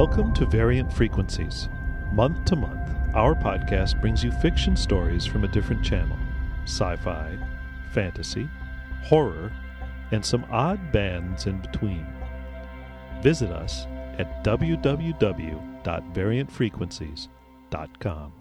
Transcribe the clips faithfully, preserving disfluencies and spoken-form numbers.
Welcome to Variant Frequencies. Month to month, our podcast brings you fiction stories from a different channel. Sci-fi, fantasy, horror, and some odd bands in between. Visit us at w w w dot variant frequencies dot com.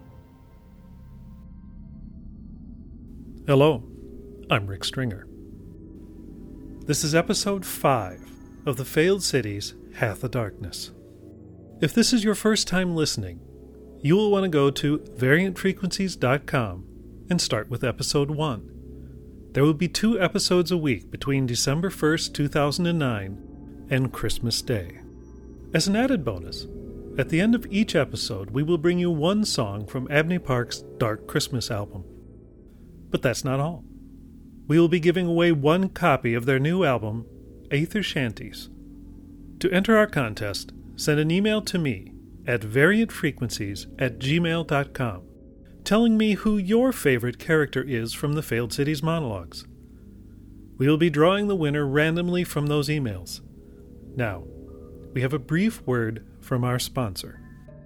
Hello, I'm Rick Stringer. This is episode five of The Failed Cities Hath a Darkness. If this is your first time listening, you will want to go to variant frequencies dot com and start with episode one. There will be two episodes a week between December first, two thousand nine and Christmas Day. As an added bonus, at the end of each episode we will bring you one song from Abney Park's Dark Christmas album. But that's not all. We will be giving away one copy of their new album, Aether Shanties. To enter our contest, send an email to me at variant frequencies at gmail dot com telling me who your favorite character is from the Failed Cities monologues. We will be drawing the winner randomly from those emails. Now, we have a brief word from our sponsor.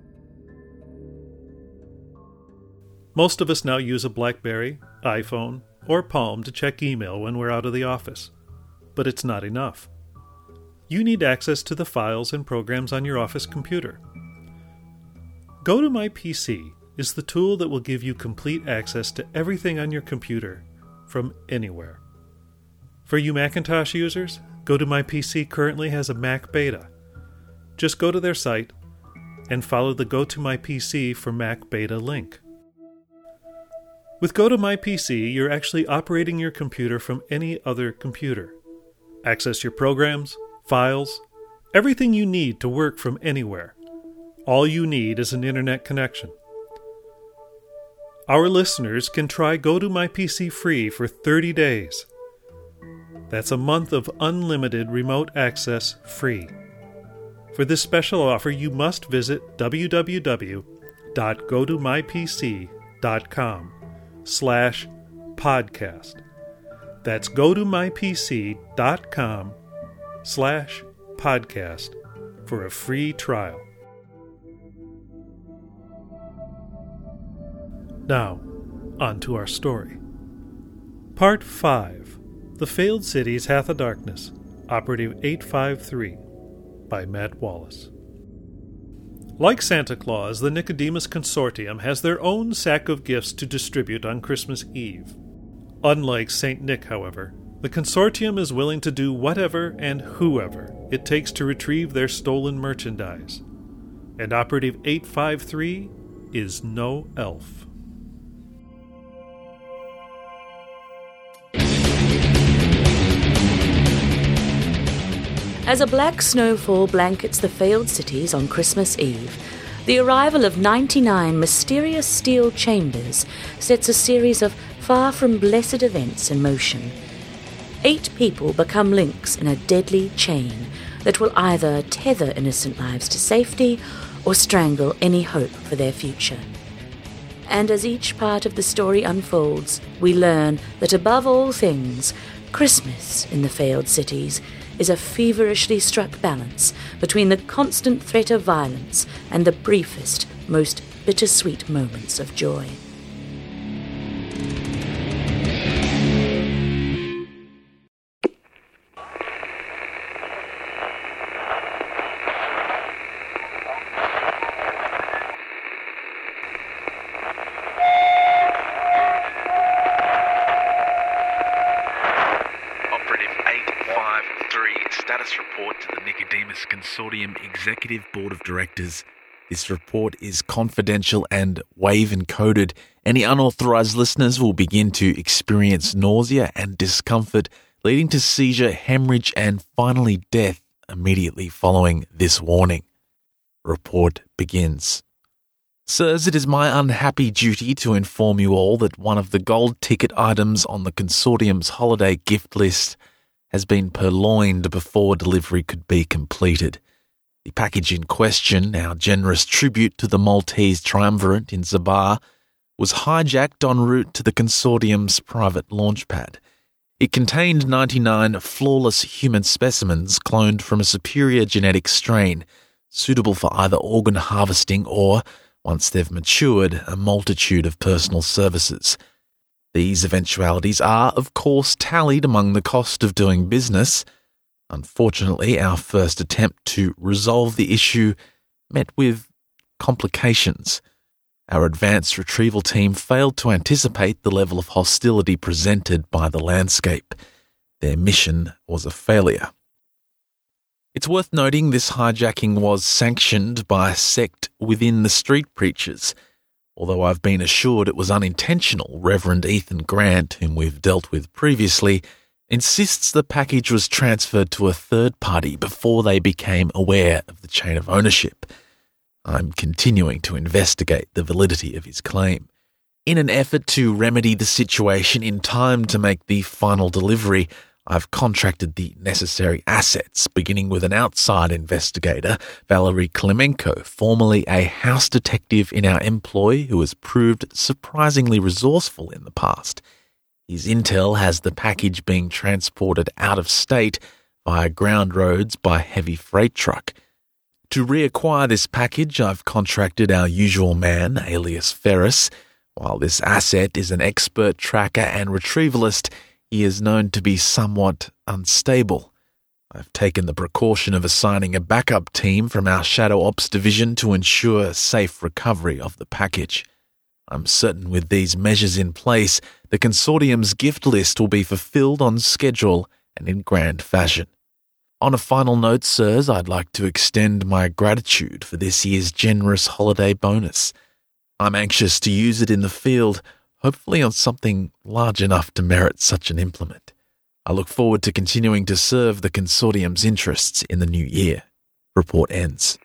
Most of us now use a BlackBerry, iPhone, or Palm to check email when we're out of the office. But it's not enough. You need access to the files and programs on your office computer. GoToMyPC is the tool that will give you complete access to everything on your computer from anywhere. For you Macintosh users, GoToMyPC currently has a Mac beta. Just go to their site and follow the GoToMyPC for Mac beta link. With GoToMyPC, you're actually operating your computer from any other computer. Access your programs, files, everything you need to work from anywhere. All you need is an internet connection. Our listeners can try GoToMyPC free for thirty days. That's a month of unlimited remote access free. For this special offer, you must visit w w w dot go to my p c dot com slash podcast. That's go to my p c dot com slash podcast for a free trial. Now, on to our story. Part five, The Failed Cities Hath a Darkness, Operative eight five three, by Matt Wallace. Like Santa Claus, the Nicodemus Consortium has their own sack of gifts to distribute on Christmas Eve. Unlike Saint Nick, however, the Consortium is willing to do whatever and whoever it takes to retrieve their stolen merchandise. And Operative eight five three is no elf. As a black snowfall blankets the failed cities on Christmas Eve, the arrival of ninety-nine mysterious steel chambers sets a series of far-from-blessed events in motion. Eight people become links in a deadly chain that will either tether innocent lives to safety or strangle any hope for their future. And as each part of the story unfolds, we learn that above all things, Christmas in the failed cities is a feverishly struck balance between the constant threat of violence and the briefest, most bittersweet moments of joy. Status report to the Nicodemus Consortium Executive Board of Directors. This report is confidential and wave encoded. Any unauthorized listeners will begin to experience nausea and discomfort, leading to seizure, hemorrhage, and finally death immediately following this warning. Report begins. Sirs, it is my unhappy duty to inform you all that one of the gold ticket items on the Consortium's holiday gift list has been purloined before delivery could be completed. The package in question, our generous tribute to the Maltese triumvirate in Zabar, was hijacked en route to the Consortium's private launchpad. It contained ninety-nine flawless human specimens cloned from a superior genetic strain, suitable for either organ harvesting or, once they've matured, a multitude of personal services. These eventualities are, of course, tallied among the cost of doing business. Unfortunately, our first attempt to resolve the issue met with complications. Our advanced retrieval team failed to anticipate the level of hostility presented by the landscape. Their mission was a failure. It's worth noting this hijacking was sanctioned by a sect within the street preachers. Although I've been assured it was unintentional, Reverend Ethan Grant, whom we've dealt with previously, insists the package was transferred to a third party before they became aware of the chain of ownership. I'm continuing to investigate the validity of his claim. In an effort to remedy the situation in time to make the final delivery, I've contracted the necessary assets, beginning with an outside investigator, Valerie Klemenko, formerly a house detective in our employ who has proved surprisingly resourceful in the past. His intel has the package being transported out of state via ground roads by heavy freight truck. To reacquire this package, I've contracted our usual man, alias Ferris. While this asset is an expert tracker and retrievalist, he is known to be somewhat unstable. I've taken the precaution of assigning a backup team from our Shadow Ops division to ensure safe recovery of the package. I'm certain with these measures in place, the consortium's gift list will be fulfilled on schedule and in grand fashion. On a final note, sirs, I'd like to extend my gratitude for this year's generous holiday bonus. I'm anxious to use it in the field, hopefully on something large enough to merit such an implement. I look forward to continuing to serve the consortium's interests in the new year. Report ends.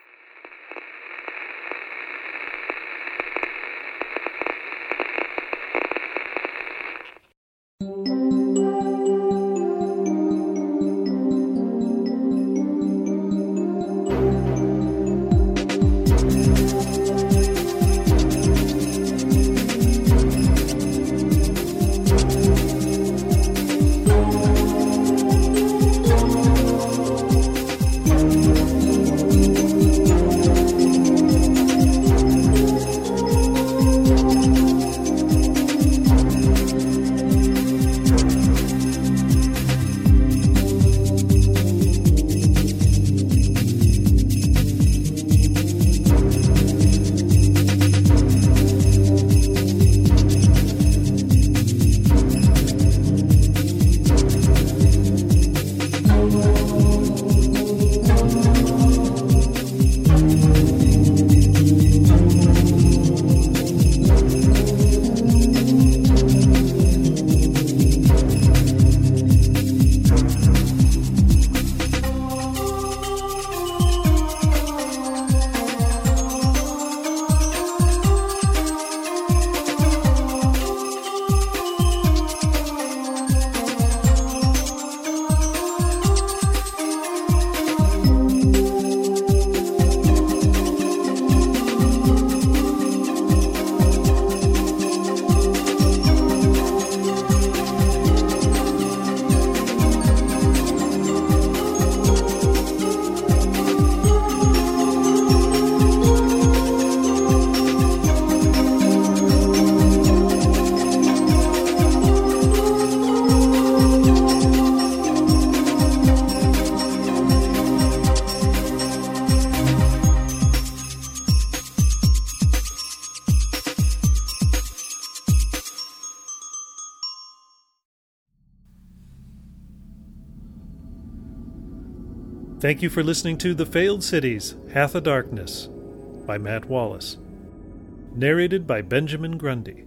Thank you for listening to The Failed Cities, Hath of Darkness by Matt Wallace. Narrated by Benjamin Grundy.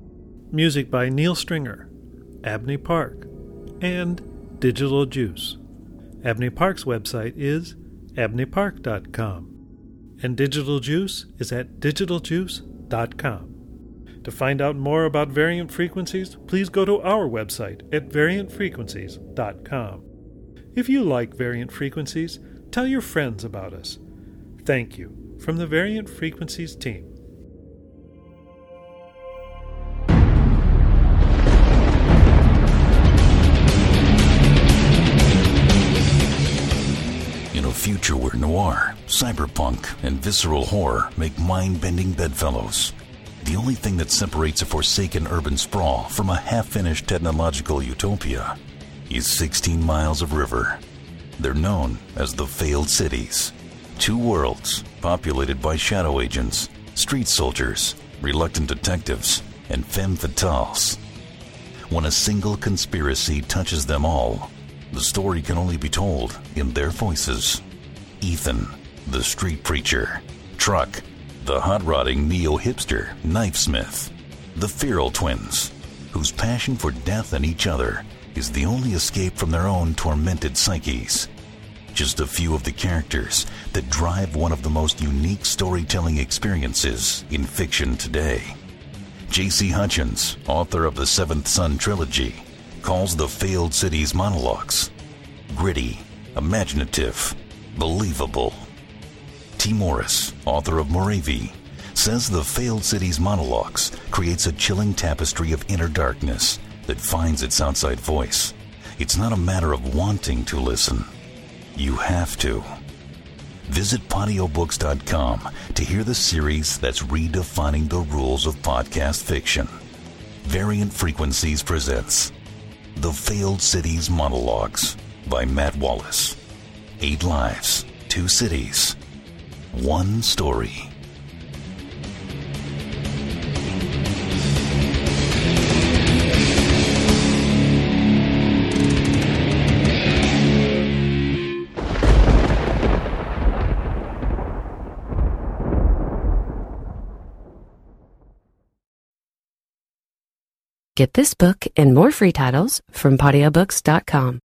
Music by Neil Stringer, Abney Park, and Digital Juice. Abney Park's website is abney park dot com, and Digital Juice is at digital juice dot com. To find out more about Variant Frequencies, please go to our website at variant frequencies dot com. If you like Variant Frequencies, tell your friends about us. Thank you from the Variant Frequencies team. In a future where noir, Cyberpunk and visceral horror make mind-bending bedfellows. The only thing that separates a forsaken urban sprawl from a half-finished technological utopia is sixteen miles of river. They're known as the Failed Cities. Two worlds populated by shadow agents, street soldiers, reluctant detectives, and femme fatales. When a single conspiracy touches them all, the story can only be told in their voices. Ethan, the street preacher. Truck, the hot-rodding neo-hipster knifesmith. The Feral twins, whose passion for death and each other is the only escape from their own tormented psyches. Just a few of the characters that drive one of the most unique storytelling experiences in fiction today. J C Hutchins, author of the Seventh Son trilogy, calls the Failed Cities monologues gritty, imaginative, believable. T. Morris, author of Moravia, says the Failed Cities monologues creates a chilling tapestry of inner darkness that finds its outside voice. It's not a matter of wanting to listen. You have to. Visit Podio Books dot com to hear the series that's redefining the rules of podcast fiction. Variant Frequencies presents The Failed Cities Monologues by Matt Wallace. Eight lives, two cities, one story. Get this book and more free titles from Podio Books dot com.